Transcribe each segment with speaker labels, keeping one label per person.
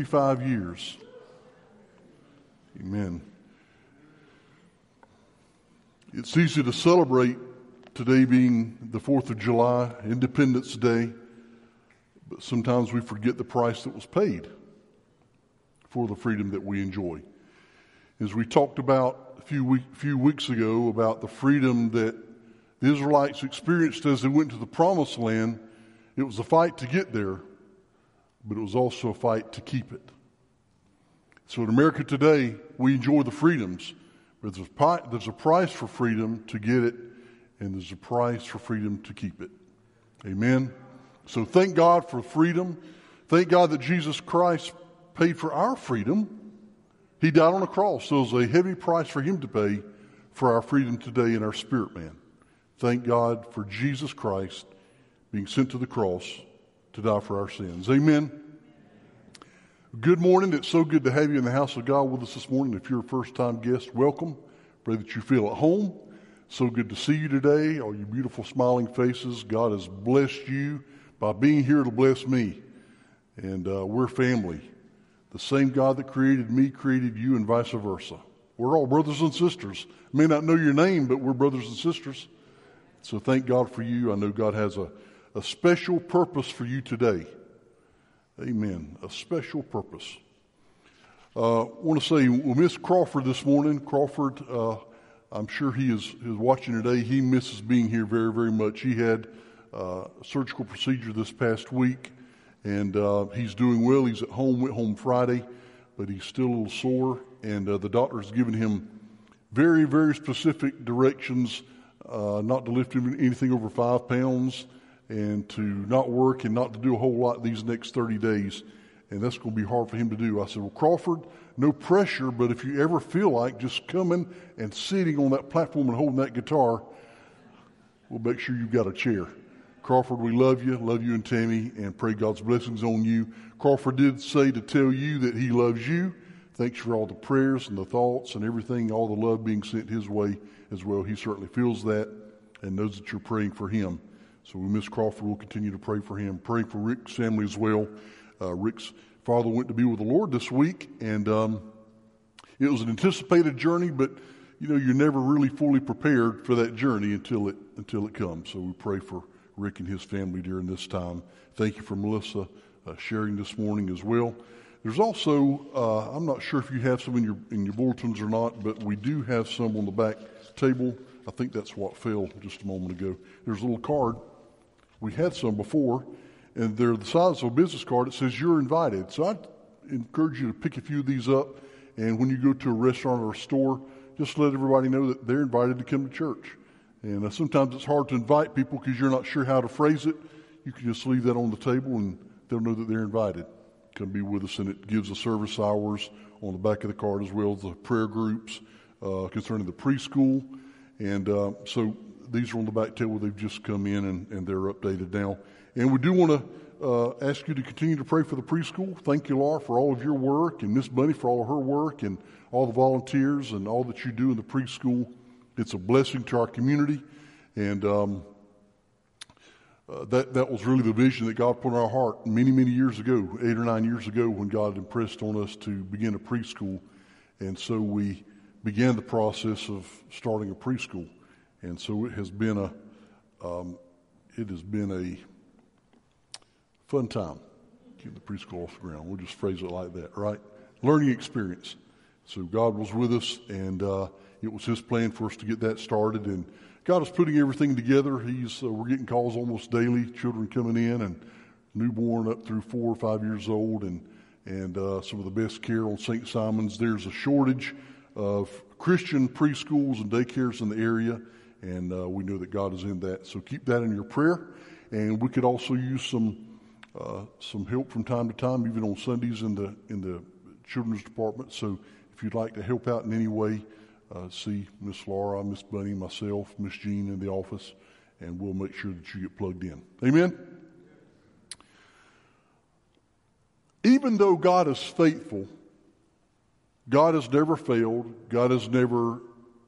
Speaker 1: 55 years. Amen. It's easy to celebrate today being the 4th of July, Independence Day, but sometimes we forget the price that was paid for the freedom that we enjoy. As we talked about a few weeks ago about the freedom that the Israelites experienced as they went to the Promised Land, it was a fight to get there, but it was also a fight to keep it. So in America today, we enjoy the freedoms, but there's a price for freedom to get it, and there's a price for freedom to keep it. Amen? So thank God for freedom. Thank God that Jesus Christ paid for our freedom. He died on a cross, so it was a heavy price for Him to pay for our freedom today in our spirit man. Thank God for Jesus Christ being sent to the cross to die for our sins. Amen. Good morning. It's so good to have you in the house of God with us this morning. If you're a first-time guest, welcome. Pray that you feel at home. So good to see you today, all you beautiful smiling faces. God has blessed you by being here to bless me. And we're family. The same God that created me created you, and vice versa. We're all brothers and sisters. I may not know your name, but we're brothers and sisters. So thank God for you. I know God has a special purpose for you today. Amen. A special purpose. I want to say we'll miss Crawford this morning. Crawford, I'm sure he is watching today. He misses being here very, very much. He had a surgical procedure this past week, and he's doing well. He's at home, went home Friday, but he's still a little sore, and the doctor's given him very, very specific directions not to lift anything over 5 pounds, and to not work and not to do a whole lot these next 30 days. And that's going to be hard for him to do. I said, well, Crawford, no pressure, but if you ever feel like just coming and sitting on that platform and holding that guitar, we'll make sure you've got a chair. Crawford, we love you and Tammy, and pray God's blessings on you. Crawford did say to tell you that he loves you. Thanks for all the prayers and the thoughts and everything, all the love being sent his way as well. He certainly feels that and knows that you're praying for him. So we miss Crawford. We'll continue to pray for him. Pray for Rick's family as well. Rick's father went to be with the Lord this week, and it was an anticipated journey, but you're never really fully prepared for that journey until it comes. So we pray for Rick and his family during this time. Thank you for Melissa sharing this morning as well. There's also I'm not sure if you have some in your bulletins or not, but we do have some on the back table. I think that's what fell just a moment ago. There's a little card. We had some before, and they're the size of a business card. It says you're invited. So I encourage you to pick a few of these up, and when you go to a restaurant or a store, just let everybody know that they're invited to come to church. And sometimes it's hard to invite people because you're not sure how to phrase it. You can just leave that on the table, and they'll know that they're invited. Come be with us, and it gives the service hours on the back of the card as well as the prayer groups concerning the preschool. And so these are on the back table. They've just come in, and they're updated now. And we do want to ask you to continue to pray for the preschool. Thank you, Laura, for all of your work, and Miss Bunny for all of her work, and all the volunteers and all that you do in the preschool. It's a blessing to our community, and that was really the vision that God put in our heart many, many years ago, 8 or 9 years ago, when God impressed on us to begin a preschool. And so we began the process of starting a preschool. And so it has been a fun time. Keep the preschool off the ground. We'll just phrase it like that, right? Learning experience. So God was with us, and it was His plan for us to get that started. And God is putting everything together. We're getting calls almost daily, children coming in, and newborn up through 4 or 5 years old, and some of the best care on St. Simon's. There's a shortage of Christian preschools and daycares in the area, and we know that God is in that. So keep that in your prayer. And we could also use some help from time to time, even on Sundays in the children's department. So if you'd like to help out in any way, see Miss Laura, Miss Bunny, myself, Miss Jean in the office, and we'll make sure that you get plugged in. Amen? Even though God is faithful, God has never failed, God has never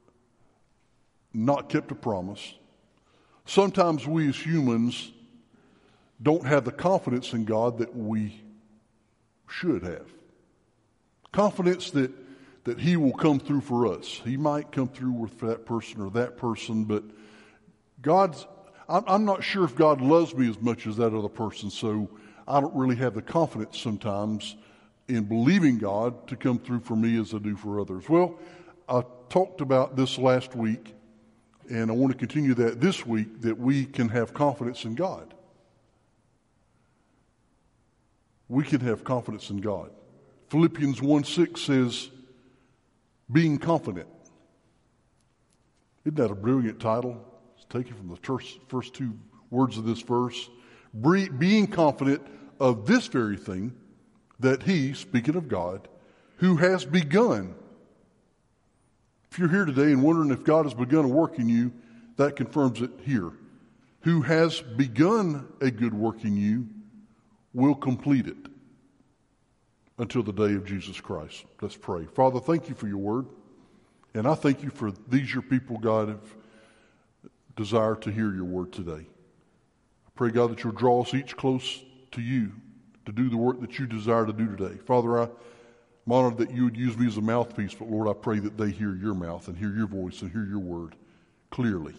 Speaker 1: not kept a promise. Sometimes we as humans don't have the confidence in God that we should have. Confidence that he will come through for us. He might come through with that person, but I'm not sure if God loves me as much as that other person, so I don't really have the confidence sometimes in believing God to come through for me as I do for others. Well, I talked about this last week, and I want to continue that this week, that we can have confidence in God. We can have confidence in God. Philippians 1:6 says, being confident. Isn't that a brilliant title? It's taken from the first two words of this verse. Being confident of this very thing, that he, speaking of God, who has begun. If you're here today and wondering if God has begun a work in you, that confirms it here. Who has begun a good work in you will complete it until the day of Jesus Christ. Let's pray. Father, thank you for your word. And I thank you for these your people, God, have desired to hear your word today. I pray, God, that you'll draw us each close to you to do the work that you desire to do today. Father, I'm honored that you would use me as a mouthpiece, but Lord, I pray that they hear your mouth and hear your voice and hear your word clearly.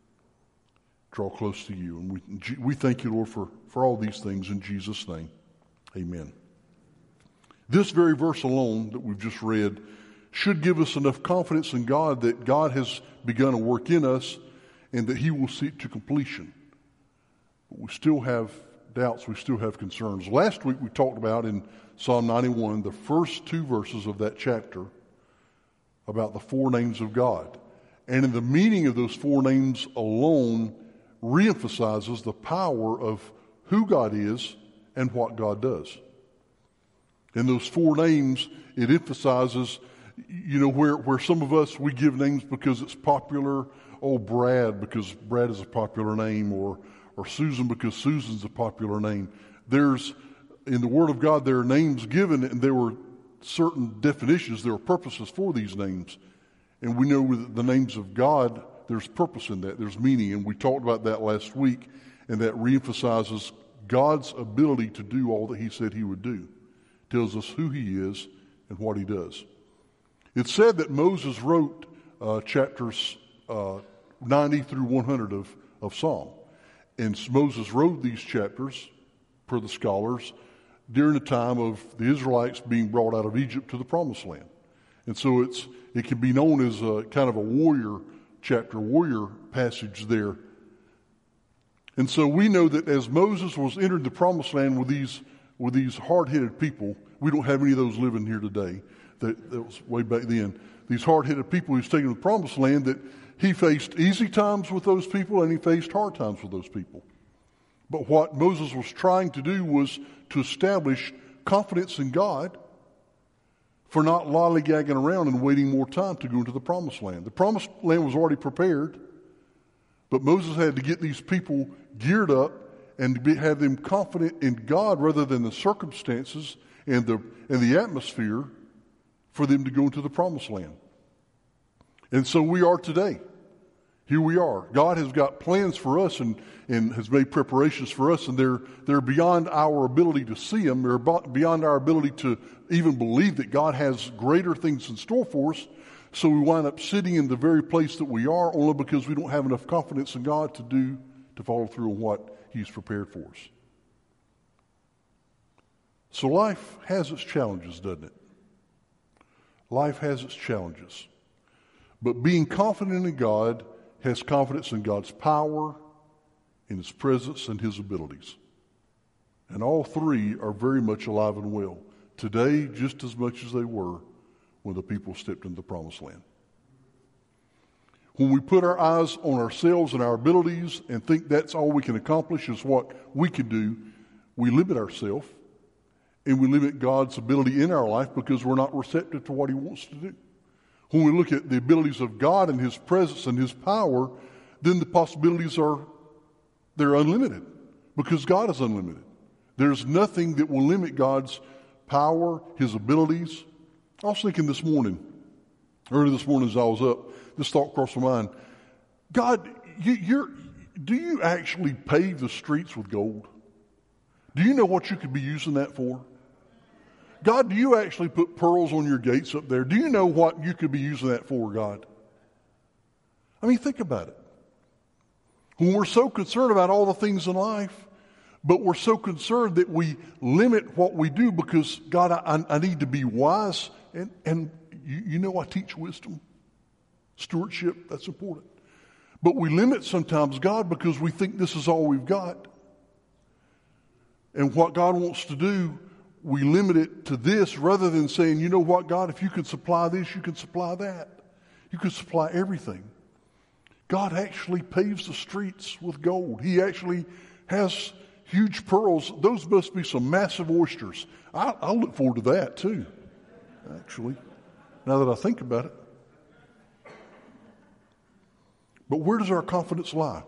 Speaker 1: Draw close to you. And we thank you, Lord, for all these things in Jesus' name. Amen. This very verse alone that we've just read should give us enough confidence in God that God has begun a work in us and that he will see it to completion. But we still have doubts, we still have concerns. Last week we talked about in Psalm 91, the first two verses of that chapter, about the four names of God. And in the meaning of those four names alone reemphasizes the power of who God is and what God does. In those four names, it emphasizes, where some of us, we give names because it's popular. Oh, Brad, because Brad is a popular name, or Susan, because Susan's a popular name. In the Word of God, there are names given, and there were certain definitions, there are purposes for these names. And we know with the names of God, there's purpose in that, there's meaning, and we talked about that last week, and that reemphasizes God's ability to do all that he said he would do. Tells us who he is and what he does. It's said that Moses wrote chapters 90 through 100 of Psalm. And Moses wrote these chapters, per the scholars, during the time of the Israelites being brought out of Egypt to the Promised Land. And so it can be known as a kind of a warrior passage there. And so we know that as Moses was entered the Promised Land with these hard-headed people, we don't have any of those living here today. That was way back then. These hard-headed people he's taken to the Promised Land, that he faced easy times with those people and he faced hard times with those people. But what Moses was trying to do was to establish confidence in God for not lollygagging around and waiting more time to go into the Promised Land. The Promised Land was already prepared, but Moses had to get these people geared up and have them confident in God rather than the circumstances and the atmosphere for them to go into the Promised Land. And so we are today. Here we are. God has got plans for us and has made preparations for us, and they're beyond our ability to see them. They're beyond our ability to even believe that God has greater things in store for us. So we wind up sitting in the very place that we are only because we don't have enough confidence in God to follow through on what he's prepared for us. So life has its challenges, doesn't it? Life has its challenges. But being confident in God has confidence in God's power, in his presence, and his abilities. And all three are very much alive and well today, just as much as they were when the people stepped into the Promised Land. When we put our eyes on ourselves and our abilities and think that's all we can accomplish is what we can do, we limit ourselves and we limit God's ability in our life because we're not receptive to what he wants to do. When we look at the abilities of God and his presence and his power, then the possibilities they're unlimited because God is unlimited. There's nothing that will limit God's power, his abilities. I was thinking early this morning as I was up, this thought crossed my mind. God, do you actually pave the streets with gold? Do you know what you could be using that for? God, do you actually put pearls on your gates up there? Do you know what you could be using that for, God? I mean, think about it. When we're so concerned about all the things in life, but we're so concerned that we limit what we do because, God, I need to be wise. And you know I teach wisdom. Stewardship, that's important. But we limit sometimes God because we think this is all we've got. And what God wants to do, we limit it to this rather than saying, you know what, God, if you can supply this, you can supply that. You can supply everything. God actually paves the streets with gold. He actually has huge pearls. Those must be some massive oysters. I'll look forward to that too, actually, now that I think about it. But where does our confidence lie?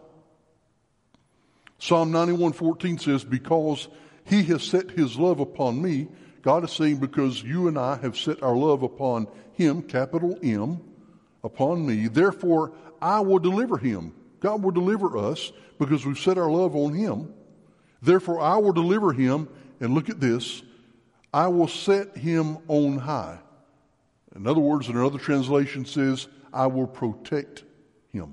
Speaker 1: Psalm 91:14 says, because he has set his love upon me. God is saying, because you and I have set our love upon him, capital M, upon me, therefore I will deliver him. God will deliver us because we've set our love on him. Therefore I will deliver him, and look at this, I will set him on high. In other words, another translation says, I will protect him.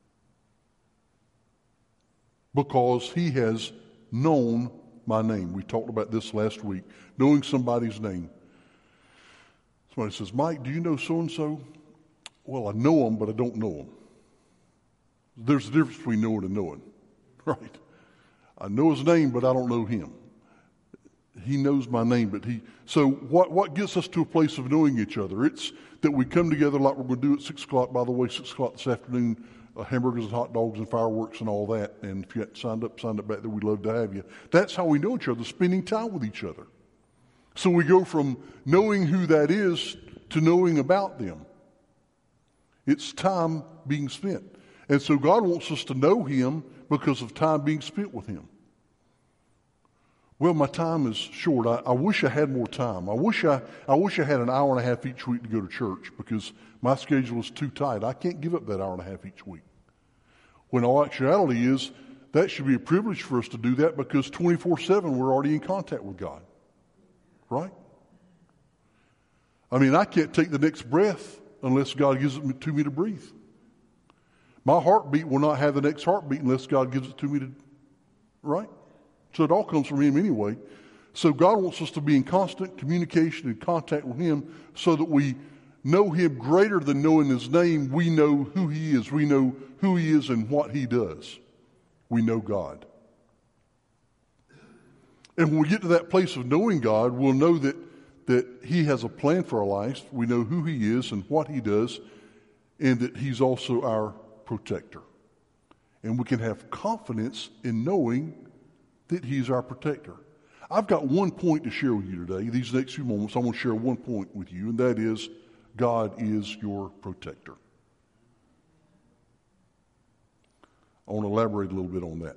Speaker 1: Because he has known my name. We talked about this last week, knowing somebody's name. Somebody says, Mike, do you know so-and-so? Well, I know him, but I don't know him. There's a difference between knowing and knowing, right? I know his name, but I don't know him. He knows my name, so what gets us to a place of knowing each other? It's that we come together like we're going to do at 6 o'clock. By the way, 6 o'clock this afternoon, hamburgers and hot dogs and fireworks and all that. And if you hadn't signed up back there, we'd love to have you. That's how we know each other, spending time with each other. So we go from knowing who that is to knowing about them. It's time being spent. And so God wants us to know him because of time being spent with him. Well, my time is short. I wish I had more time. I wish I had an hour and a half each week to go to church because my schedule is too tight. I can't give up that hour and a half each week. When all actuality is, that should be a privilege for us to do that because 24/7 we're already in contact with God. Right? I mean, I can't take the next breath unless God gives it to me to breathe. My heartbeat will not have the next heartbeat unless God gives it to me to, right? So it all comes from him anyway. So God wants us to be in constant communication and contact with him so that we know him greater than knowing his name. We know who he is. We know who he is and what he does. We know God. And when we get to that place of knowing God, we'll know that he has a plan for our lives. We know who he is and what he does, and that he's also our protector. And we can have confidence in knowing that he's our protector. I've got one point to share with you today. These next few moments, I want to share one point with you, and that is God is your protector. I want to elaborate a little bit on that.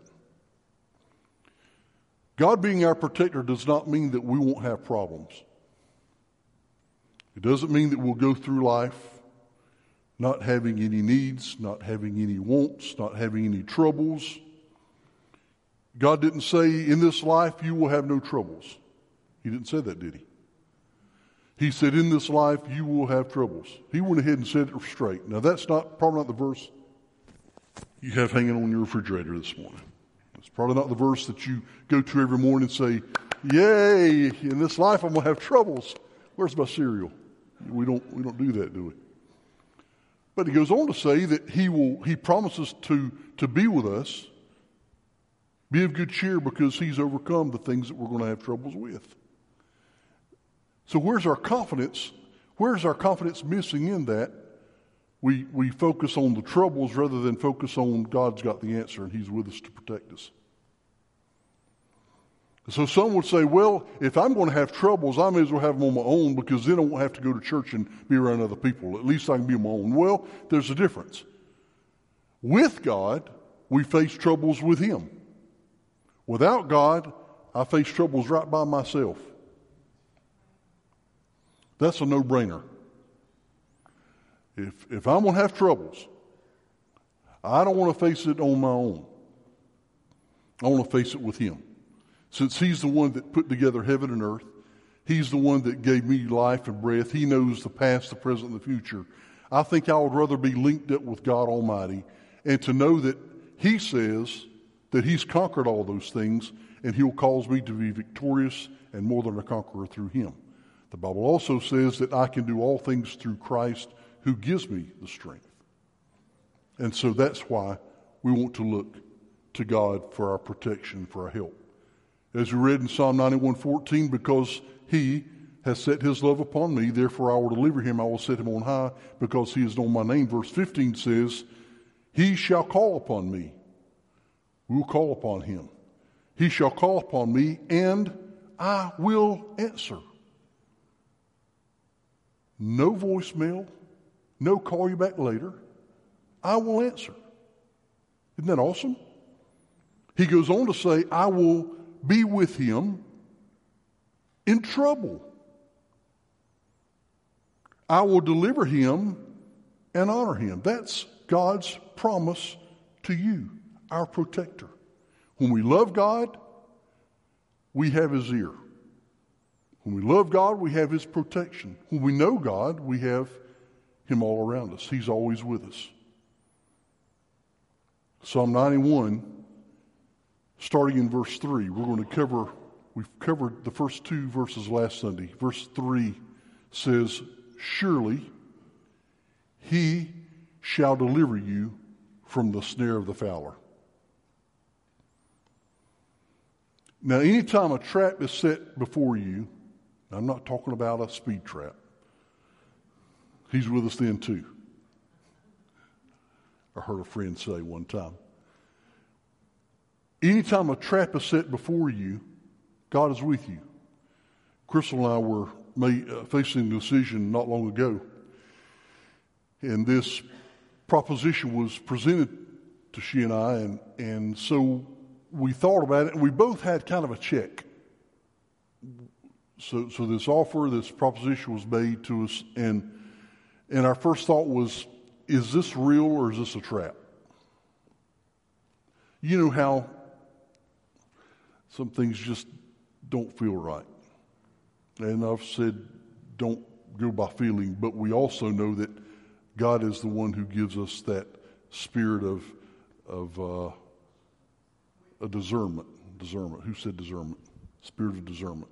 Speaker 1: God being our protector does not mean that we won't have problems. It doesn't mean that we'll go through life not having any needs, not having any wants, not having any troubles. God didn't say, in this life you will have no troubles. He didn't say that, did he? He said, in this life you will have troubles. He went ahead and said it straight. Now that's probably not the verse you have hanging on your refrigerator this morning. It's probably not the verse that you go to every morning and say, yay, in this life I'm going to have troubles. Where's my cereal? We don't do that, do we? But he goes on to say that he promises to be with us. Be of good cheer because he's overcome the things that we're going to have troubles with. So where's our confidence? Where's our confidence missing in that? We focus on the troubles rather than focus on God's got the answer and he's with us to protect us. So some would say, well, if I'm going to have troubles, I may as well have them on my own because then I won't have to go to church and be around other people. At least I can be on my own. Well, there's a difference. With God, we face troubles with him. Without God, I face troubles right by myself. That's a no-brainer. If I'm going to have troubles, I don't want to face it on my own. I want to face it with him. Since he's the one that put together heaven and earth, He's the one that gave me life and breath. He knows the past, the present, and the future. I think I would rather be linked up with God Almighty and to know that He says that He's conquered all those things and He'll cause me to be victorious and more than a conqueror through Him. The Bible also says that I can do all things through Christ who gives me the strength. And so that's why we want to look to God for our protection, for our help. As we read in Psalm 91:14, because He has set His love upon me, therefore I will deliver Him, I will set Him on high, because He has known my name. Verse 15 says, He shall call upon me. We will call upon Him. He shall call upon me, and I will answer. No voicemail, no call you back later. I will answer. Isn't that awesome? He goes on to say, I will be with him in trouble. I will deliver him and honor him. That's God's promise to you, our protector. When we love God, we have His ear. When we love God, we have His protection. When we know God, we have Him all around us. He's always with us. Psalm 91, starting in verse 3, we've covered the first two verses last Sunday. Verse 3 says, Surely He shall deliver you from the snare of the fowler. Now, anytime a trap is set before you, I'm not talking about a speed trap. He's with us then too. I heard a friend say one time. Anytime a trap is set before you, God is with you. Crystal and I were facing a decision not long ago, and this proposition was presented to she and I, and so we thought about it, and we both had kind of a check. So this offer, this proposition was made to us, and our first thought was, is this real or is this a trap? You know how some things just don't feel right. And I've said don't go by feeling, but we also know that God is the one who gives us that spirit of a discernment. Discernment. Who said discernment? Spirit of discernment.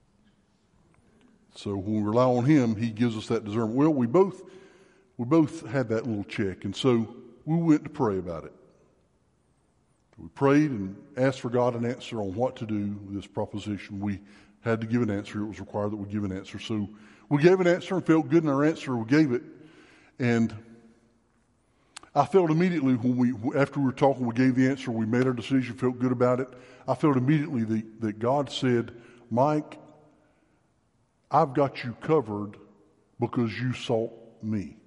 Speaker 1: So when we rely on Him, He gives us that discernment. Well, we both had that little check, and so we went to pray about it. We prayed and asked for God an answer on what to do with this proposition. We had to give an answer. It was required that we give an answer. So we gave an answer and felt good in our answer. We gave it, and I felt immediately after we were talking, we gave the answer, we made our decision, felt good about it. I felt immediately that God said, Mike, I've got you covered because you sought me.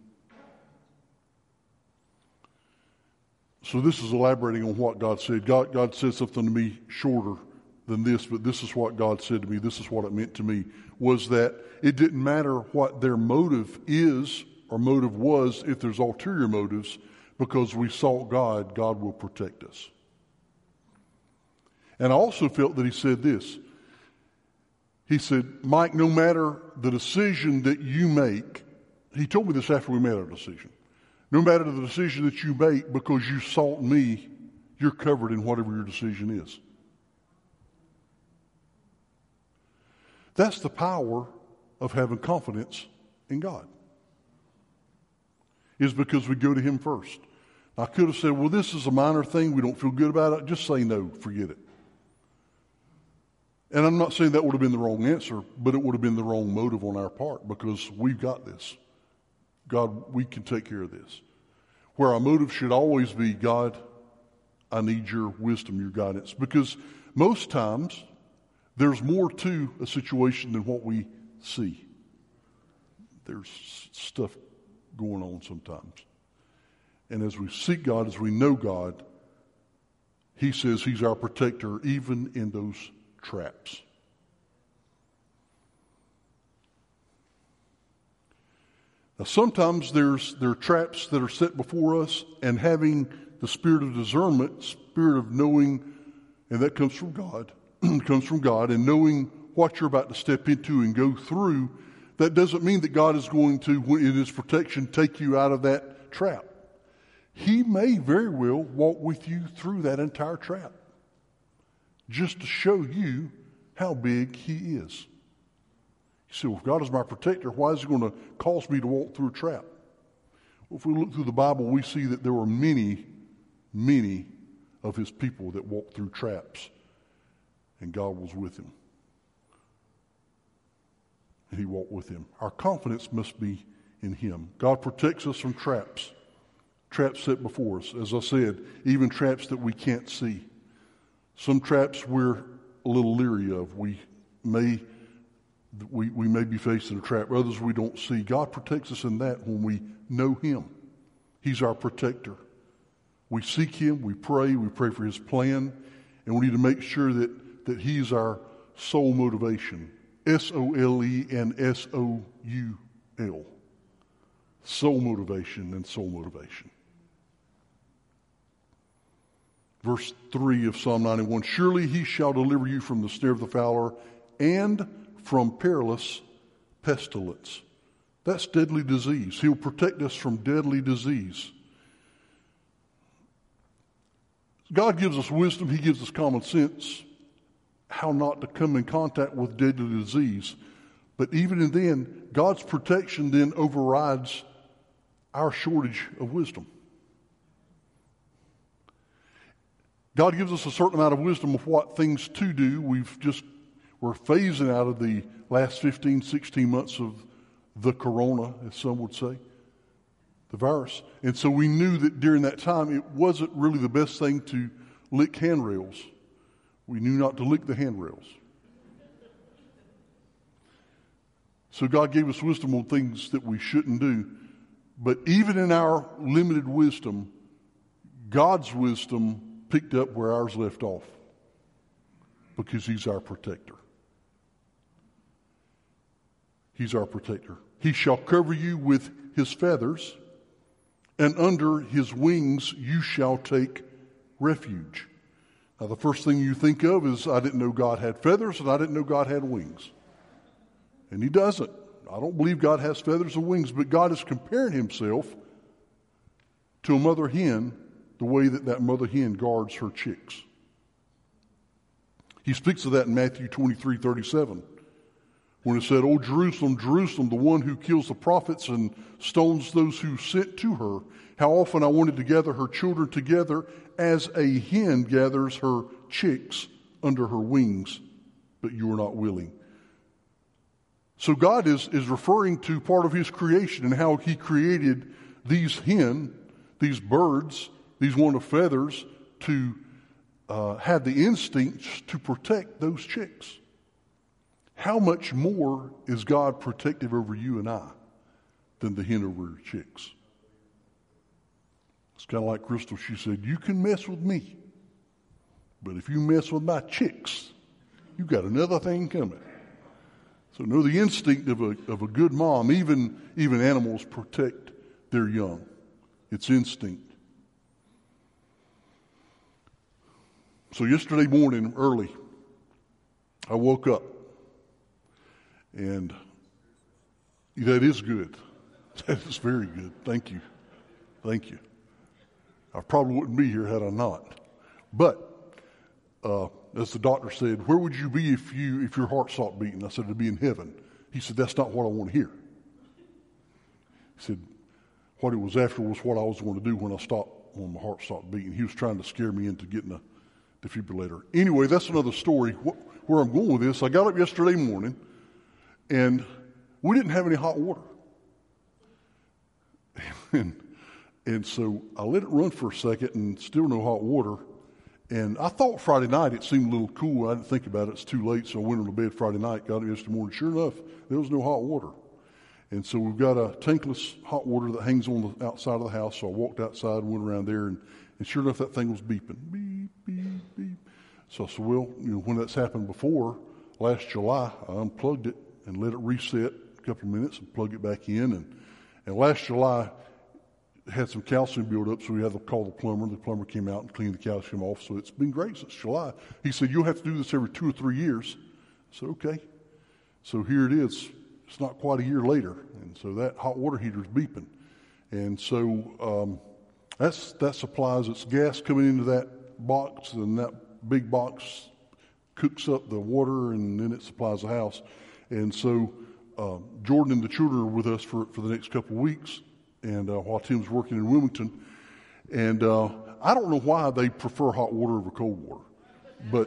Speaker 1: So this is elaborating on what God said. God said something to me shorter than this, but this is what God said to me. This is what it meant to me, was that it didn't matter what their motive is or motive was if there's ulterior motives, because we sought God, God will protect us. And I also felt that He said this. He said, Mike, no matter the decision that you make, He told me this after we made our decision. No matter the decision that you make, because you sought me, you're covered in whatever your decision is. That's the power of having confidence in God. Is because we go to Him first. I could have said, well, this is a minor thing. We don't feel good about it. Just say no. Forget it. And I'm not saying that would have been the wrong answer, but it would have been the wrong motive on our part, because we've got this. God, we can take care of this. Where our motive should always be, God, I need your wisdom, your guidance. Because most times, there's more to a situation than what we see. There's stuff going on sometimes. And as we seek God, as we know God, He says He's our protector even in those traps. Now, sometimes there are traps that are set before us, and having the spirit of discernment, spirit of knowing, and that comes from God, and knowing what you're about to step into and go through, that doesn't mean that God is going to, in His protection, take you out of that trap. He may very well walk with you through that entire trap, just to show you how big He is. You say, well, if God is my protector, why is He going to cause me to walk through a trap? Well, if we look through the Bible, we see that there were many, many of His people that walked through traps, and God was with him. And He walked with him. Our confidence must be in Him. God protects us from traps set before us. As I said, even traps that we can't see. Some traps we're a little leery of. We may be facing a trap. Others we don't see. God protects us in that when we know Him. He's our protector. We seek Him, we pray for His plan, and we need to make sure that He's our sole motivation. S-O-L-E and S-O-U-L. Soul motivation and soul motivation. Verse 3 of Psalm 91, surely He shall deliver you from the snare of the fowler and from perilous pestilence. That's deadly disease. He'll protect us from deadly disease. God gives us wisdom. He gives us common sense how not to come in contact with deadly disease. But even then, God's protection then overrides our shortage of wisdom. God gives us a certain amount of wisdom of what things to do. We're phasing out of the last 15, 16 months of the corona, as some would say, the virus. And so we knew that during that time, it wasn't really the best thing to lick handrails. We knew not to lick the handrails. So God gave us wisdom on things that we shouldn't do. But even in our limited wisdom, God's wisdom picked up where ours left off, because He's our protector. He's our protector. He shall cover you with His feathers, and under His wings you shall take refuge. Now, the first thing you think of is, I didn't know God had feathers, and I didn't know God had wings. And He doesn't. I don't believe God has feathers and wings, but God is comparing Himself to a mother hen, the way that mother hen guards her chicks. He speaks of that in Matthew 23:37, when it said, "O Jerusalem, Jerusalem, the one who kills the prophets and stones those who sent to her, how often I wanted to gather her children together as a hen gathers her chicks under her wings, but you are not willing." So God is referring to part of His creation and how He created these birds, these one of feathers, to have the instincts to protect those chicks. How much more is God protective over you and I than the hen over her chicks? It's kind of like Crystal. She said, you can mess with me, but if you mess with my chicks, you got another thing coming. So know the instinct of a good mom. Even animals protect their young. It's instinct. So yesterday morning, early, I woke up, and that is good. That is very good. Thank you. Thank you. I probably wouldn't be here had I not. But as the doctor said, where would you be if your heart stopped beating? I said, to be in heaven. He said, that's not what I want to hear. He said, what it was after was what I was going to do when my heart stopped beating. He was trying to scare me into getting a defibrillator. Anyway, that's another story. Where I'm going with this, I got up yesterday morning, and we didn't have any hot water. And so I let it run for a second, and still no hot water. And I thought Friday night it seemed a little cool. I didn't think about it. It's too late, so I went to bed Friday night, got up yesterday morning. Sure enough, there was no hot water. And so we've got a tankless hot water that hangs on the outside of the house. So I walked outside and went around there, and sure enough, that thing was beeping. Beep, beep, beep. So I said, well, when that's happened before, last July, I unplugged it and let it reset a couple of minutes and plug it back in. And last July, it had some calcium buildup, so we had to call the plumber. The plumber came out and cleaned the calcium off, so it's been great since July. He said, you'll have to do this every 2 or 3 years I said, okay. So here it is. It's not quite a year later, and so that hot water heater is beeping. And so that supplies its gas coming into that box, and that big box cooks up the water, and then it supplies the house. And so Jordan and the children are with us for the next couple of weeks, and while Tim's working in Wilmington. And I don't know why they prefer hot water over cold water, but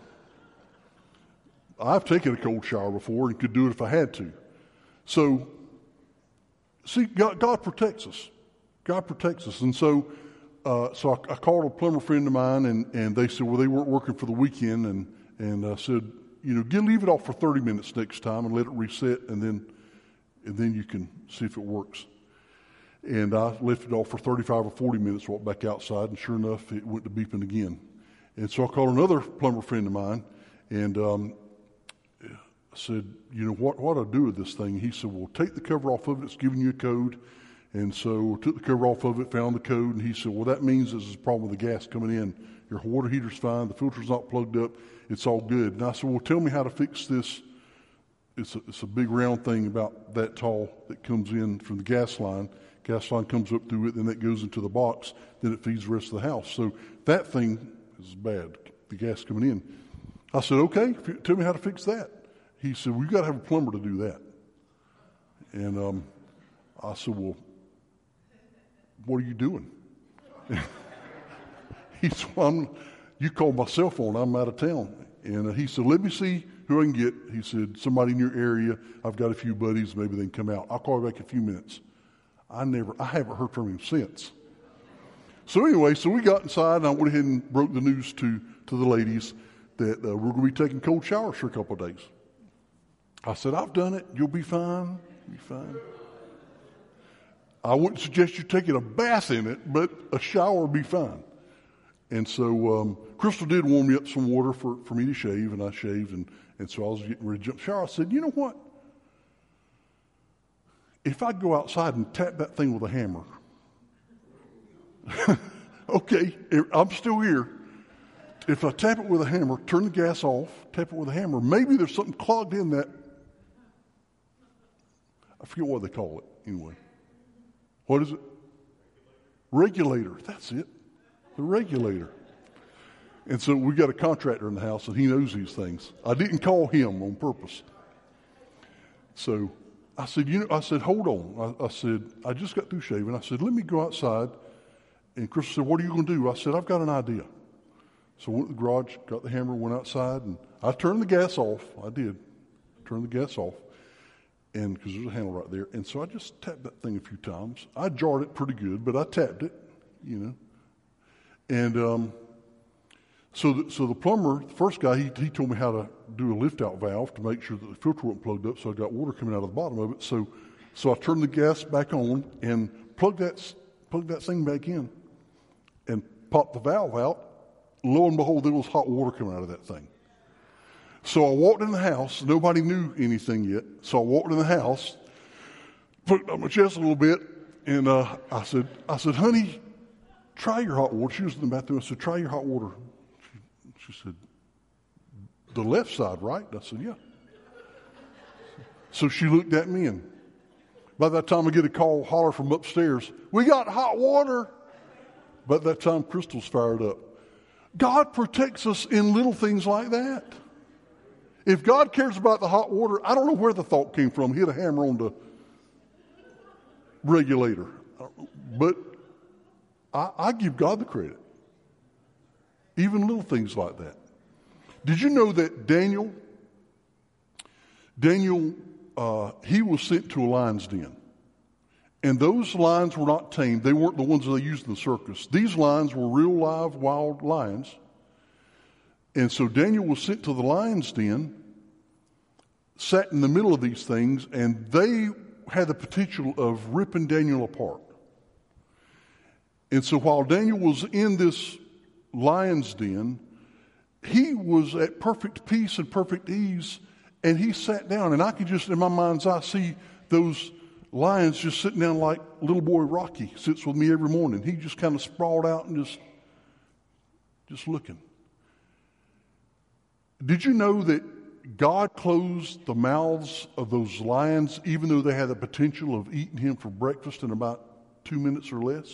Speaker 1: I've taken a cold shower before and could do it if I had to. So, see, God protects us. God protects us. And so I called a plumber friend of mine, and they said, well, they weren't working for the weekend, and I said, leave it off for 30 minutes next time and let it reset, and then you can see if it works. And I left it off for 35 or 40 minutes, walked back outside, and sure enough, it went to beeping again. And so I called another plumber friend of mine, and I said, what do I do with this thing? He said, well, take the cover off of it. It's giving you a code. And so I took the cover off of it, found the code, and he said, well, that means there's a problem with the gas coming in. Your water heater's fine. The filter's not plugged up. It's all good. And I said, well, tell me how to fix this. It's a big round thing about that tall that comes in from the gas line. Gas line comes up through it, then that goes into the box. Then it feeds the rest of the house. So that thing is bad, the gas coming in. I said, okay, tell me how to fix that. He said, well, you got to have a plumber to do that. And I said, well, what are you doing? He said, well, you call my cell phone. I'm out of town. And he said, let me see who I can get. He said, somebody in your area. I've got a few buddies. Maybe they can come out. I'll call you back in a few minutes. I haven't heard from him since. So anyway, we got inside, and I went ahead and broke the news to the ladies that we're going to be taking cold showers for a couple of days. I said, I've done it. You'll be fine. You'll be fine. I wouldn't suggest you taking a bath in it, but a shower would be fine. And so Crystal did warm me up some water for me to shave, and I shaved, and so I was getting ready to jump shower. I said, you know what? If I go outside and tap that thing with a hammer, okay, I'm still here. If I tap it with a hammer, turn the gas off, tap it with a hammer, maybe there's something clogged in that. I forget what they call it anyway. What is it? Regulator. That's it. The regulator. And so we got a contractor in the house, and he knows these things. I didn't call him on purpose. So I said, hold on. I said, I just got through shaving. I said, let me go outside. And Crystal said, what are you going to do? I said, I've got an idea. So I went to the garage, got the hammer, went outside, and I turned the gas off. I did. Turn the gas off. And because there's a handle right there. And so I just tapped that thing a few times. I jarred it pretty good, but I tapped it, And so the plumber, the first guy, he told me how to do a lift-out valve to make sure that the filter wasn't plugged up, so I got water coming out of the bottom of it. So I turned the gas back on and plugged that thing back in and popped the valve out. Lo and behold, there was hot water coming out of that thing. So I walked in the house. Nobody knew anything yet. So I walked in the house, put up my chest a little bit, and I said, honey, try your hot water. She was in the bathroom. I said, try your hot water. She said, the left side, right? I said, yeah. So she looked at me, and by that time I get a call, holler from upstairs, we got hot water. By that time, Crystal's fired up. God protects us in little things like that. If God cares about the hot water, I don't know where the thought came from. He had a hammer on the regulator. But I give God the credit. Even little things like that. Did you know that Daniel, he was sent to a lion's den. And those lions were not tamed. They weren't the ones that they used in the circus. These lions were real live wild lions. And so Daniel was sent to the lion's den, sat in the middle of these things, and they had the potential of ripping Daniel apart. And so while Daniel was in this lion's den, he was at perfect peace and perfect ease, and he sat down. And I could just, in my mind's eye, see those lions just sitting down like little boy Rocky sits with me every morning. He just kind of sprawled out and just looking. Did you know that God closed the mouths of those lions even though they had the potential of eating him for breakfast in about 2 minutes or less?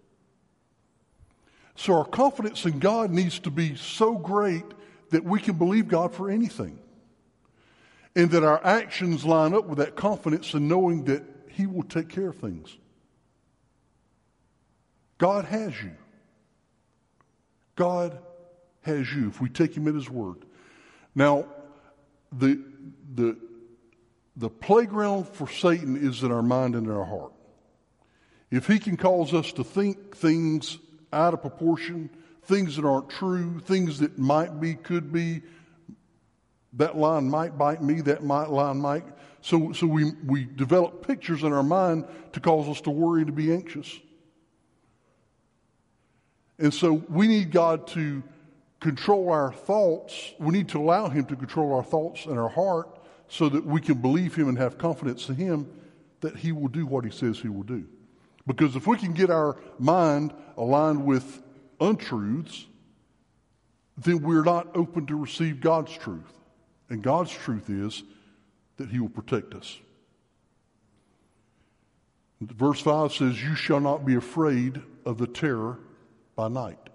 Speaker 1: So our confidence in God needs to be so great that we can believe God for anything. And that our actions line up with that confidence in knowing that he will take care of things. God has you. God has you if we take him at his word. Now, the playground for Satan is in our mind and in our heart. If he can cause us to think things out of proportion, things that aren't true, things that might be, could be, that line might bite me, line might. So we develop pictures in our mind to cause us to worry and to be anxious. And so we need God to control our thoughts. We need to allow him to control our thoughts and our heart so that we can believe him and have confidence in him that he will do what he says he will do. Because if we can get our mind aligned with untruths, then we're not open to receive God's truth. And God's truth is that he will protect us. Verse 5 says, "You shall not be afraid of the terror by night,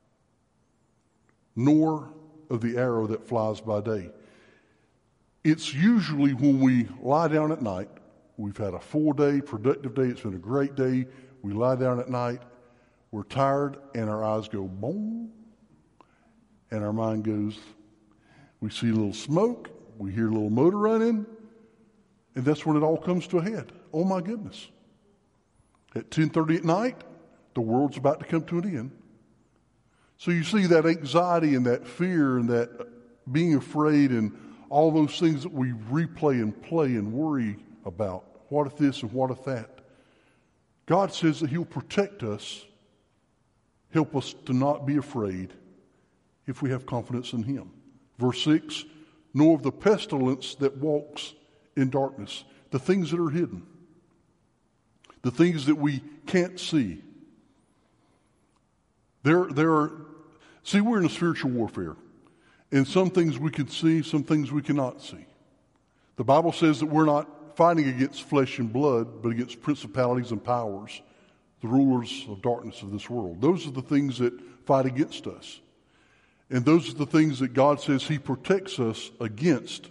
Speaker 1: nor of the arrow that flies by day." It's usually when we lie down at night, we've had a full day, productive day, it's been a great day, we lie down at night, we're tired, and our eyes go boom, and our mind goes, we see a little smoke, we hear a little motor running, and that's when it all comes to a head. Oh my goodness. At 10:30 at night, the world's about to come to an end. So you see that anxiety and that fear and that being afraid and all those things that we replay and play and worry about. What if this and what if that? God says that he'll protect us, help us to not be afraid if we have confidence in him. Verse 6, "Nor of the pestilence that walks in darkness," the things that are hidden, the things that we can't see. See, we're in a spiritual warfare. And some things we can see, some things we cannot see. The Bible says that we're not fighting against flesh and blood, but against principalities and powers, the rulers of darkness of this world. Those are the things that fight against us. And those are the things that God says he protects us against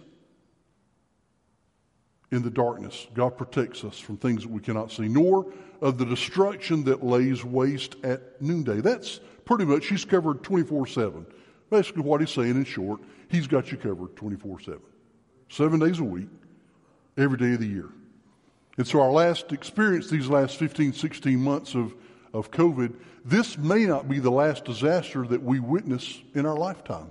Speaker 1: in the darkness. God protects us from things that we cannot see, nor of the destruction that lays waste at noonday. That's pretty much, he's covered 24/7. Basically what he's saying in short, he's got you covered 24/7. 7 days a week, every day of the year. And so our last experience, these last 15, 16 months of COVID, this may not be the last disaster that we witness in our lifetime.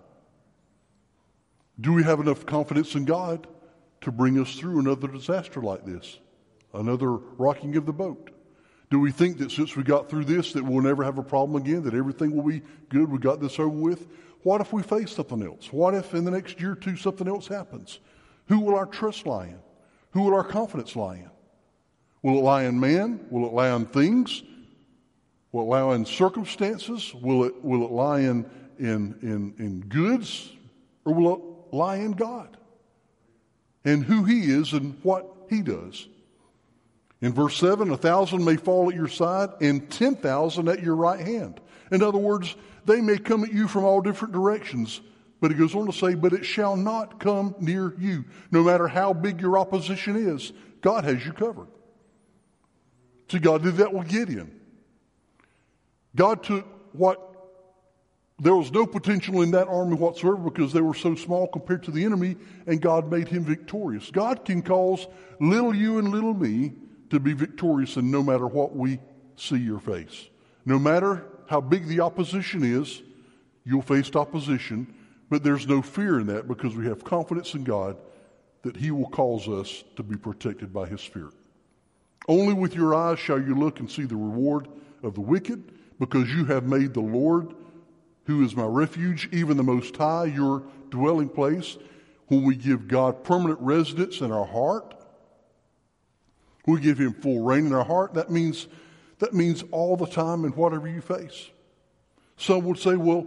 Speaker 1: Do we have enough confidence in God to bring us through another disaster like this? Another rocking of the boat? Do we think that since we got through this that we'll never have a problem again, that everything will be good, we got this over with? What if we face something else? What if in the next year or two something else happens? Who will our trust lie in? Who will our confidence lie in? Will it lie in man? Will it lie in things? Will it lie in circumstances? Will it lie in goods? Or will it lie in God? And who he is and what he does. In verse 7, 1,000 may fall at your side and 10,000 at your right hand. In other words, they may come at you from all different directions. But it goes on to say, but it shall not come near you. No matter how big your opposition is, God has you covered. See, God did that with Gideon. God took there was no potential in that army whatsoever because they were so small compared to the enemy, and God made him victorious. God can cause little you and little me to be victorious in no matter what we see or face. No matter how big the opposition is, you'll face opposition, but there's no fear in that because we have confidence in God that he will cause us to be protected by his Spirit. Only with your eyes shall you look and see the reward of the wicked, because you have made the Lord, who is my refuge, even the Most High, your dwelling place. When we give God permanent residence in our heart, we give him full reign in our heart, that means all the time and whatever you face. Some would say, well,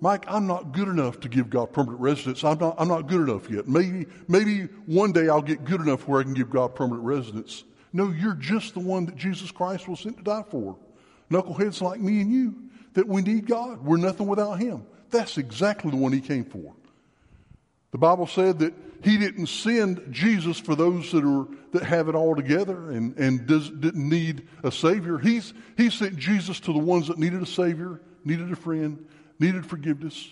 Speaker 1: Mike, I'm not good enough to give God permanent residence. I'm not good enough yet. Maybe one day I'll get good enough where I can give God permanent residence. No, you're just the one that Jesus Christ was sent to die for. Knuckleheads like me and you, that we need God. We're nothing without Him. That's exactly the one He came for. The Bible said that He didn't send Jesus for those that have it all together and didn't need a Savior. He sent Jesus to the ones that needed a Savior, needed a friend, needed forgiveness.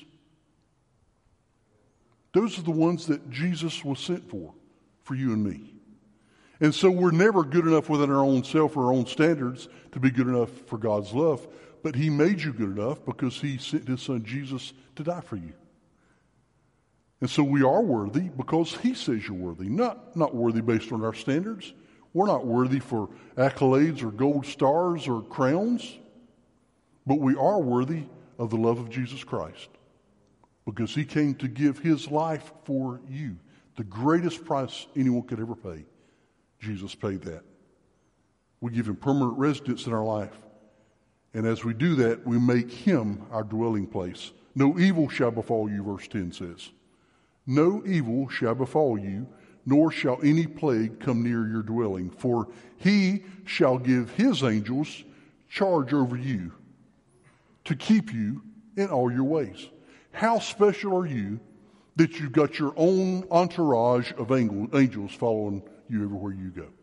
Speaker 1: Those are the ones that Jesus was sent for you and me. And so we're never good enough within our own self or our own standards to be good enough for God's love. But He made you good enough because He sent His Son Jesus to die for you. And so we are worthy because He says you're worthy. Not worthy based on our standards. We're not worthy for accolades or gold stars or crowns. But we are worthy of the love of Jesus Christ because He came to give His life for you. The greatest price anyone could ever pay. Jesus paid that. We give Him permanent residence in our life. And as we do that, we make Him our dwelling place. No evil shall befall you, verse 10 says. No evil shall befall you, nor shall any plague come near your dwelling. For He shall give His angels charge over you to keep you in all your ways. How special are you that you've got your own entourage of angels following you everywhere you go?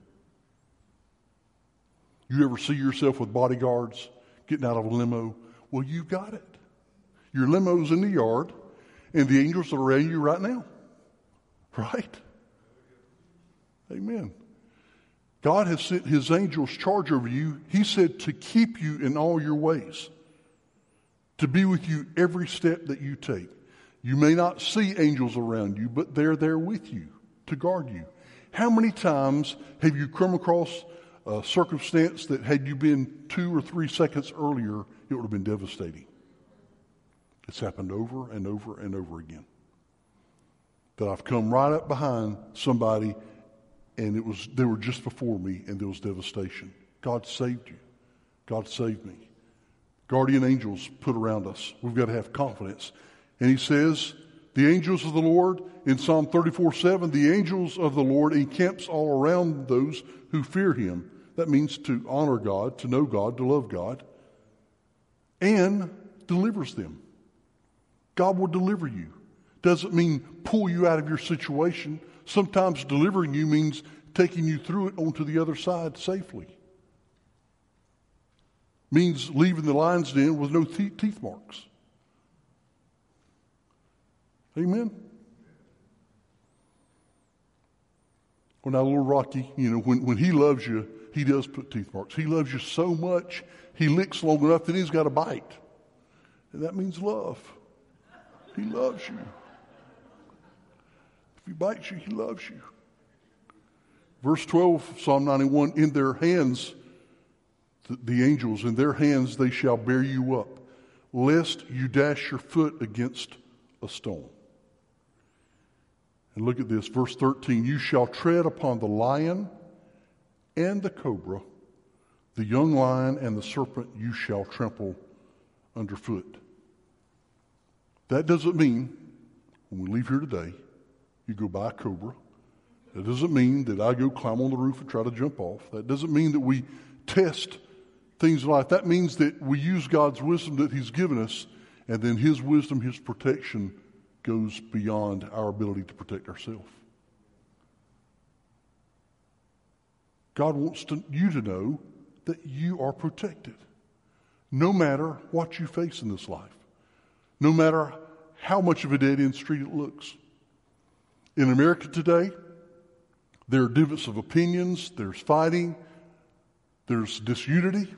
Speaker 1: You ever see yourself with bodyguards getting out of a limo? Well, you've got it. Your limo's in the yard, and the angels are around you right now. Right? Amen. God has sent His angels charge over you. He said to keep you in all your ways, to be with you every step that you take. You may not see angels around you, but they're there with you to guard you. How many times have you come across a circumstance that had you been 2 or 3 seconds earlier, it would have been devastating? It's happened over and over and over again. That I've come right up behind somebody and they were just before me and there was devastation. God saved you. God saved me. Guardian angels put around us. We've got to have confidence. And He says, the angels of the Lord, in Psalm 34:7, the angels of the Lord encamps all around those who fear Him. That means to honor God, to know God, to love God, and delivers them. God will deliver you. Doesn't mean pull you out of your situation. Sometimes delivering you means taking you through it onto the other side safely. Means leaving the lion's den with no teeth marks. Amen? Well, now, little Rocky, when he loves you, he does put teeth marks. He loves you so much, he licks long enough that he's got a bite. And that means love. He loves you. If he bites you, he loves you. Verse 12, Psalm 91, in their hands, the angels, in their hands they shall bear you up, lest you dash your foot against a stone. And look at this, verse 13, you shall tread upon the lion and the cobra, the young lion and the serpent you shall trample underfoot. That doesn't mean, when we leave here today, you go buy a cobra. That doesn't mean that I go climb on the roof and try to jump off. That doesn't mean that we test things in life. That means that we use God's wisdom that He's given us, and then His wisdom, His protection goes beyond our ability to protect ourselves. God wants you to know that you are protected, no matter what you face in this life, no matter how much of a dead-end street it looks. In America today, there are differences of opinions, there's fighting, there's disunity.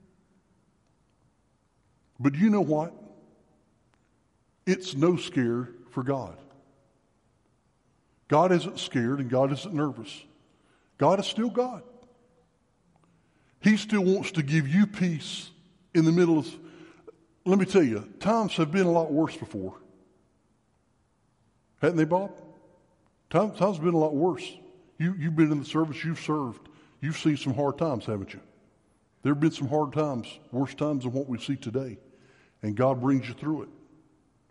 Speaker 1: But you know what? It's no scare for God. God isn't scared and God isn't nervous. God is still God. He still wants to give you peace in the middle of... Let me tell you, times have been a lot worse before. Hadn't they, Bob? Times have been a lot worse. You've been in the service, you've served. You've seen some hard times, haven't you? There have been some hard times, worse times than what we see today. And God brings you through it.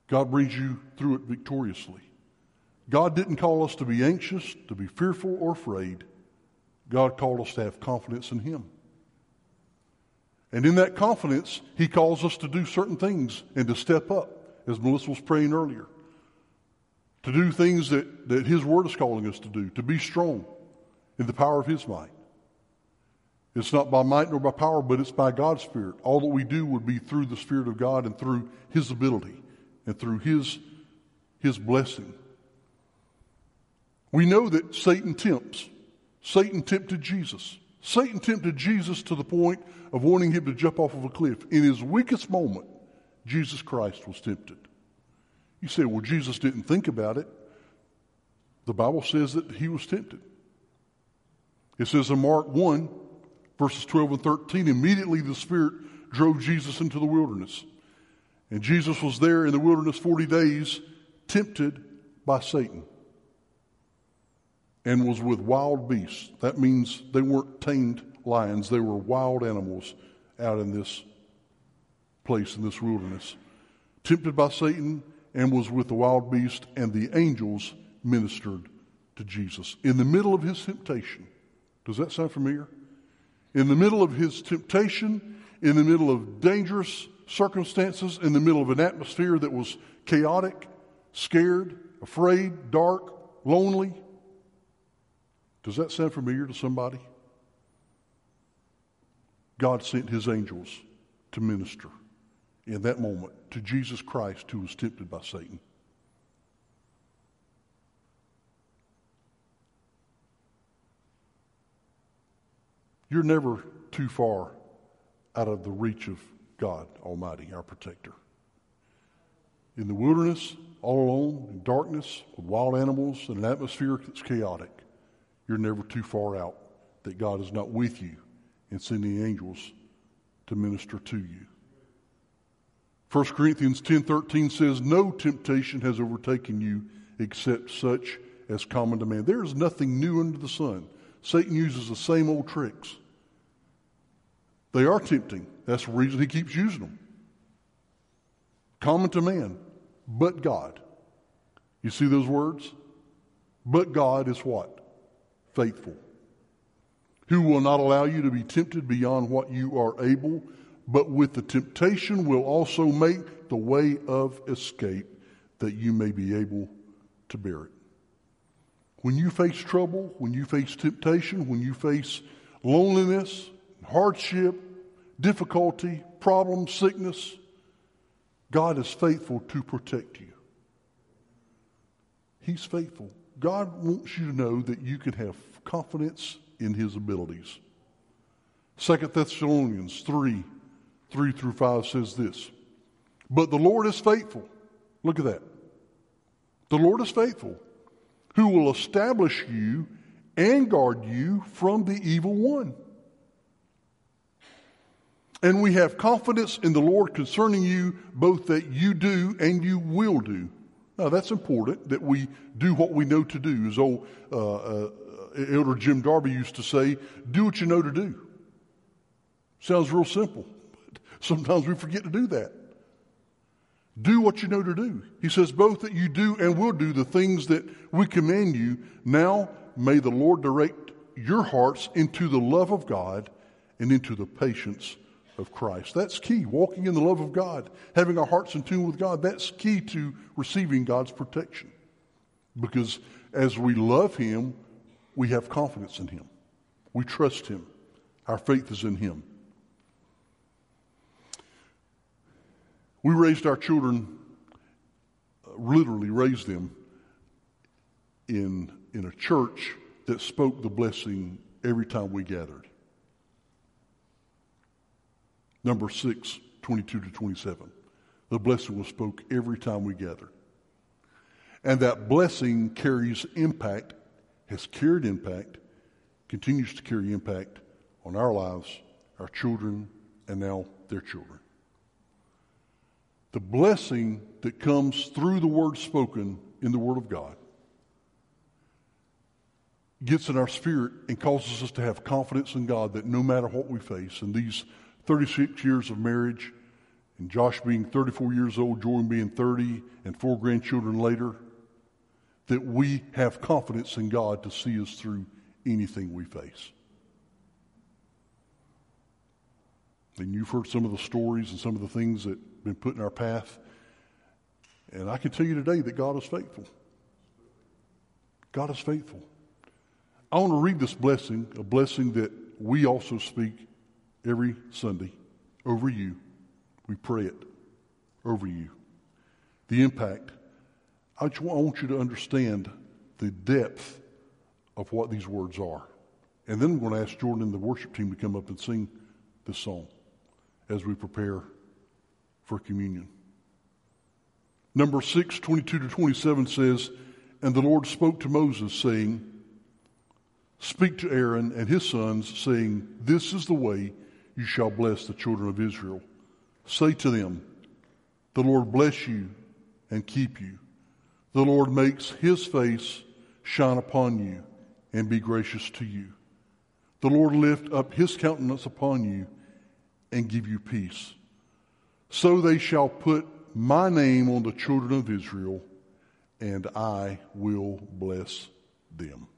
Speaker 1: God brings you through it victoriously. God didn't call us to be anxious, to be fearful or afraid. God called us to have confidence in Him. And in that confidence, He calls us to do certain things and to step up, as Melissa was praying earlier. To do things that His Word is calling us to do, to be strong in the power of His might. It's not by might nor by power, but it's by God's Spirit. All that we do would be through the Spirit of God and through His ability and through His blessing. We know that Satan tempts. Satan tempted Jesus. Satan tempted Jesus to the point of wanting Him to jump off of a cliff. In His weakest moment, Jesus Christ was tempted. You say, well, Jesus didn't think about it. The Bible says that He was tempted. It says in Mark 1, verses 12 and 13, immediately the Spirit drove Jesus into the wilderness. And Jesus was there in the wilderness 40 days, tempted by Satan. And was with wild beasts. That means they weren't tamed lions. They were wild animals out in this place, in this wilderness. Tempted by Satan and was with the wild beast, and the angels ministered to Jesus. In the middle of His temptation. Does that sound familiar? In the middle of His temptation, in the middle of dangerous circumstances, in the middle of an atmosphere that was chaotic, scared, afraid, dark, lonely. Does that sound familiar to somebody? God sent His angels to minister in that moment to Jesus Christ, who was tempted by Satan. You're never too far out of the reach of God Almighty, our protector. In the wilderness, all alone, in darkness, with wild animals, in an atmosphere that's chaotic, you're never too far out that God is not with you and sending angels to minister to you. 1 Corinthians 10:13 says, no temptation has overtaken you except such as common to man. There is nothing new under the sun. Satan uses the same old tricks. They are tempting. That's the reason he keeps using them. Common to man, but God. You see those words? But God is what? Faithful. Who will not allow you to be tempted beyond what you are able, but with the temptation will also make the way of escape that you may be able to bear it. When you face trouble, when you face temptation, when you face loneliness, hardship, difficulty, problem, sickness, God is faithful to protect you. He's faithful. God wants you to know that you can have confidence in His abilities. 2 Thessalonians 3:3-5 says this, but the Lord is faithful. Look at that. The Lord is faithful, who will establish you and guard you from the evil one. And we have confidence in the Lord concerning you, both that you do and you will do. Now, that's important, that we do what we know to do. As old Elder Jim Darby used to say, do what you know to do. Sounds real simple, but sometimes we forget to do that. Do what you know to do. He says, both that you do and will do the things that we command you. Now, may the Lord direct your hearts into the love of God and into the patience of Christ. That's key. Walking in the love of God, having our hearts in tune with God, that's key to receiving God's protection. Because as we love Him, we have confidence in Him. We trust Him. Our faith is in Him. We raised our children, literally raised them in a church that spoke the blessing every time we gathered. Number 6, 22-27. The blessing was spoke every time we gathered. And that blessing carries impact, has carried impact, continues to carry impact on our lives, our children, and now their children. The blessing that comes through the word spoken in the Word of God gets in our spirit and causes us to have confidence in God that no matter what we face in these 36 years of marriage and Josh being 34 years old, Jordan being 30, and 4 grandchildren later, that we have confidence in God to see us through anything we face. And you've heard some of the stories and some of the things that have been put in our path. And I can tell you today that God is faithful. God is faithful. I want to read this blessing, a blessing that we also speak every Sunday over you. We pray it over you. The impact. I want you to understand the depth of what these words are. And then I'm going to ask Jordan and the worship team to come up and sing this song as we prepare for communion. Numbers 6, 22 to 27 says, "And the Lord spoke to Moses, saying, Speak to Aaron and his sons, saying, This is the way you shall bless the children of Israel. Say to them, The Lord bless you and keep you. The Lord makes his face shine upon you and be gracious to you. The Lord lift up his countenance upon you and give you peace. So they shall put my name on the children of Israel, and I will bless them."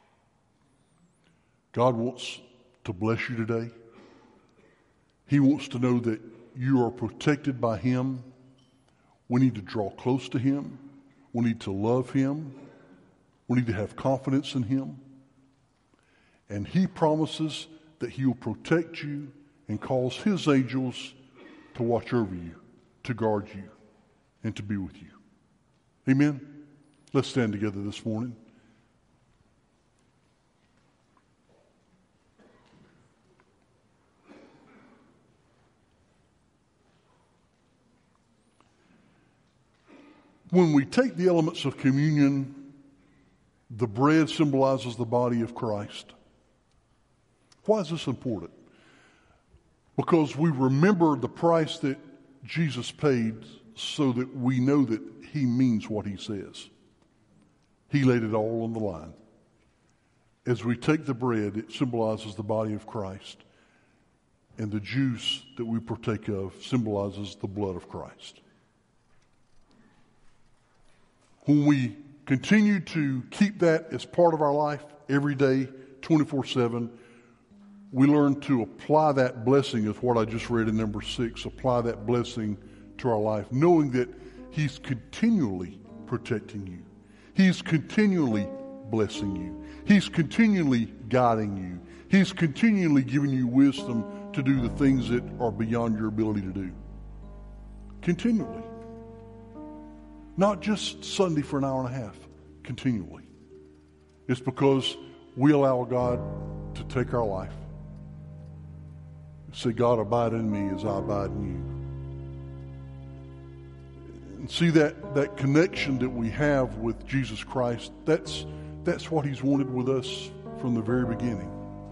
Speaker 1: God wants to bless you today. He wants to know that you are protected by him. We need to draw close to him. We need to love him. We need to have confidence in him. And he promises that he will protect you and cause his angels to watch over you, to guard you, and to be with you. Amen? Let's stand together this morning. When we take the elements of communion, the bread symbolizes the body of Christ. Why is this important? Because we remember the price that Jesus paid so that we know that he means what he says. He laid it all on the line. As we take the bread, it symbolizes the body of Christ. And the juice that we partake of symbolizes the blood of Christ. When we continue to keep that as part of our life every day, 24/7, we learn to apply that blessing, is what I just read in number 6, apply that blessing to our life, knowing that he's continually protecting you. He's continually blessing you. He's continually guiding you. He's continually giving you wisdom to do the things that are beyond your ability to do. Continually. Not just Sunday for an hour and a half, continually. It's because we allow God to take our life. Say, God, abide in me as I abide in you. And see that connection that we have with Jesus Christ, that's what he's wanted with us from the very beginning.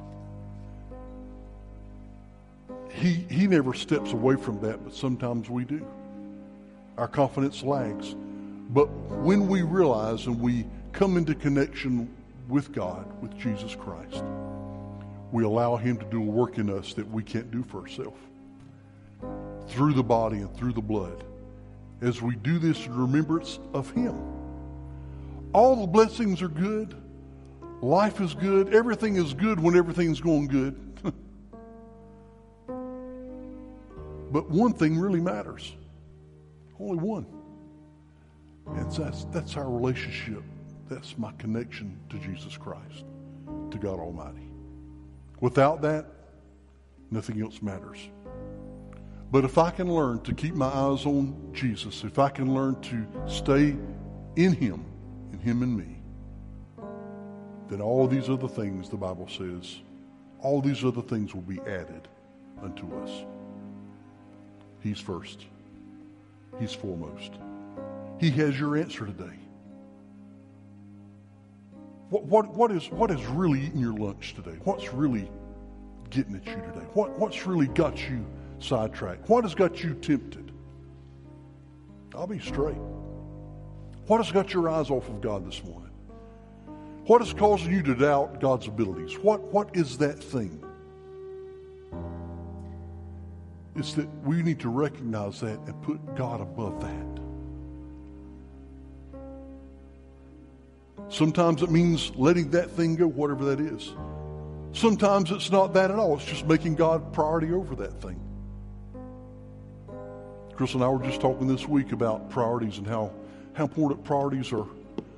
Speaker 1: He never steps away from that, but sometimes we do. Our confidence lags. But when we realize and we come into connection with God, with Jesus Christ, we allow him to do a work in us that we can't do for ourselves. Through the body and through the blood. As we do this in remembrance of him. All the blessings are good. Life is good. Everything is good when everything's going good. But one thing really matters. Only one. And that's our relationship. That's my connection to Jesus Christ, to God Almighty. Without that, nothing else matters. But if I can learn to keep my eyes on Jesus, if I can learn to stay in him in me, then all these other things, the Bible says, all these other things will be added unto us. He's first. He's foremost. He has your answer today. What is really eating your lunch today? What's really getting at you today? What's really got you sidetracked? What has got you tempted? I'll be straight. What has got your eyes off of God this morning? What is causing you to doubt God's abilities? What is that thing? It's that we need to recognize that and put God above that. Sometimes it means letting that thing go, whatever that is. Sometimes it's not that at all. It's just making God priority over that thing. Chris and I were just talking this week about priorities and how important priorities are.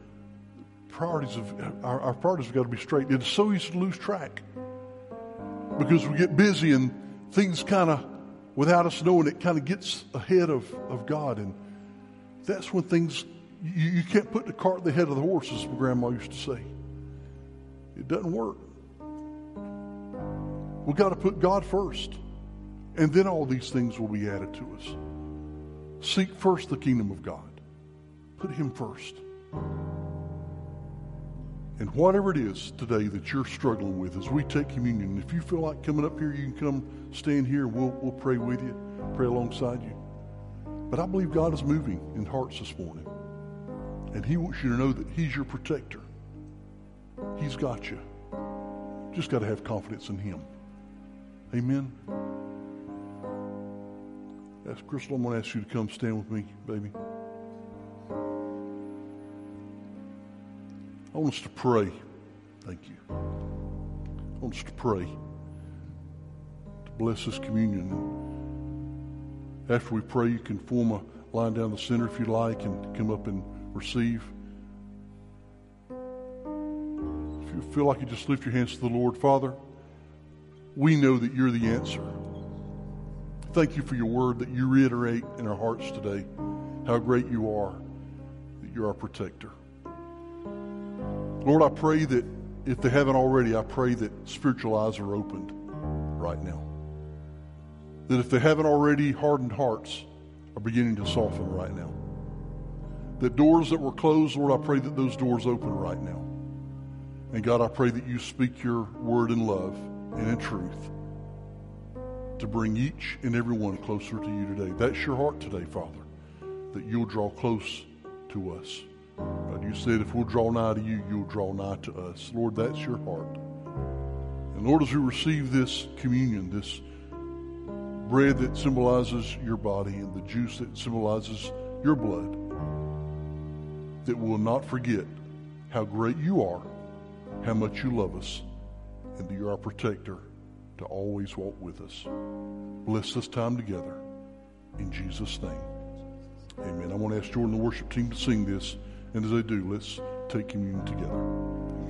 Speaker 1: Our priorities have got to be straight. It's so easy to lose track because we get busy and things kind of, without us knowing it, kind of gets ahead of God. And that's when things, you can't put the cart in the head of the horse, as my grandma used to say. It doesn't work. We've got to put God first, and then all these things will be added to us. Seek first the kingdom of God. Put Him first. And whatever it is today that you're struggling with as we take communion, if you feel like coming up here, you can come stand here and we'll pray with you, pray alongside you. But I believe God is moving in hearts this morning. And He wants you to know that He's your protector. He's got you. Just got to have confidence in Him. Amen. Crystal, I'm going to ask you to come stand with me, baby. I want us to pray. Thank you. I want us to pray to bless this communion. After we pray, you can form a line down the center if you like and come up and receive. If you feel like you just lift your hands to the Lord. Father, we know that you're the answer. Thank you for your word that you reiterate in our hearts today, how great you are, that you're our protector. Lord, I pray that if they haven't already, I pray that spiritual eyes are opened right now. That if they haven't already, hardened hearts are beginning to soften right now. That doors that were closed, Lord, I pray that those doors open right now. And God, I pray that you speak your word in love and in truth to bring each and every one closer to you today. That's your heart today, Father, that you'll draw close to us. God, you said if we'll draw nigh to you, you'll draw nigh to us. Lord, that's your heart. And Lord, as we receive this communion, this bread that symbolizes your body and the juice that symbolizes your blood, that we'll not forget how great you are, how much you love us, and that you're our protector to always walk with us. Bless this time together. In Jesus' name, amen. I want to ask Jordan and the worship team to sing this. And as they do, let's take communion together.